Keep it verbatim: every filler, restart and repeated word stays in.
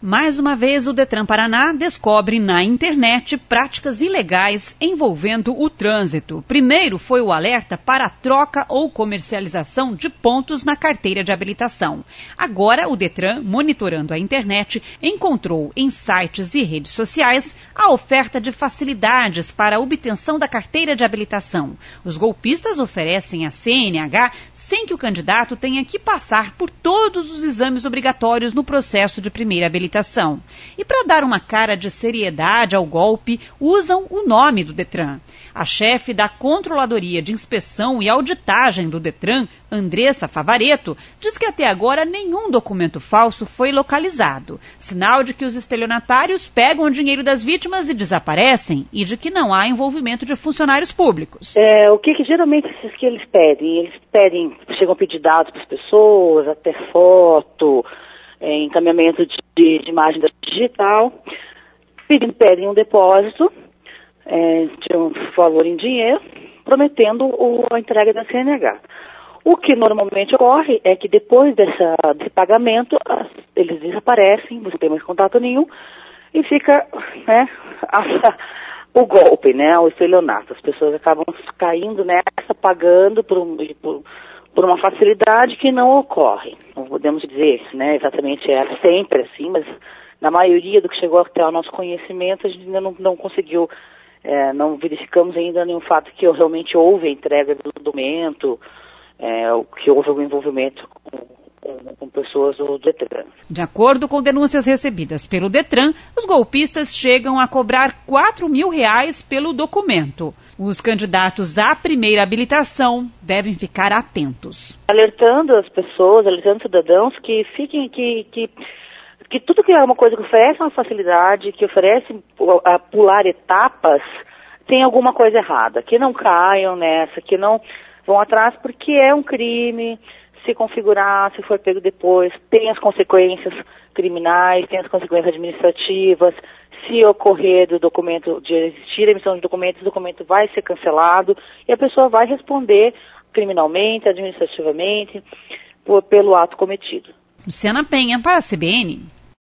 Mais uma vez, o Detran Paraná descobre na internet práticas ilegais envolvendo o trânsito. Primeiro foi o alerta para a troca ou comercialização de pontos na carteira de habilitação. Agora, o Detran, monitorando a internet, encontrou em sites e redes sociais a oferta de facilidades para a obtenção da carteira de habilitação. Os golpistas oferecem a C N H sem que o candidato tenha que passar por todos os exames obrigatórios no processo de primeira habilitação. E para dar uma cara de seriedade ao golpe, usam o nome do Detran. A chefe da Controladoria de Inspeção e Auditagem do Detran, Andressa Favaretto, diz que até agora nenhum documento falso foi localizado. Sinal de que os estelionatários pegam o dinheiro das vítimas e desaparecem, e de que não há envolvimento de funcionários públicos. É, o que, que geralmente esses que eles pedem? Eles pedem, chegam a pedir dados para as pessoas, até foto, é, encaminhamento de, de imagem digital, pedem, pedem um depósito é, de um valor em dinheiro, prometendo o, a entrega da C N H. O que normalmente ocorre é que depois dessa, desse pagamento, as, eles desaparecem, você não tem mais contato nenhum, e fica, né, a, o golpe, né, o estelionato. As pessoas acabam caindo nessa, pagando por, um, por, por uma facilidade que não ocorre. Não podemos dizer, né, exatamente é sempre assim, mas na maioria do que chegou até o nosso conhecimento, a gente ainda não, não conseguiu, é, não verificamos ainda nenhum fato que realmente houve a entrega do documento, é, que houve algum envolvimento com, com, com pessoas do Detran. De acordo com denúncias recebidas pelo Detran, os golpistas chegam a cobrar quatro mil reais pelo documento. Os candidatos à primeira habilitação devem ficar atentos. Alertando as pessoas, alertando os cidadãos que fiquem, que, que, que tudo que é uma coisa que oferece uma facilidade, que oferece a pular etapas, tem alguma coisa errada. Que não caiam nessa, que não vão atrás, porque é um crime. Se configurar, se for pego depois, tem as consequências criminais, tem as consequências administrativas. Se ocorrer do documento, de existir a emissão de documentos, o documento vai ser cancelado e a pessoa vai responder criminalmente, administrativamente, por, pelo ato cometido. Luciana Penha, para a C B N.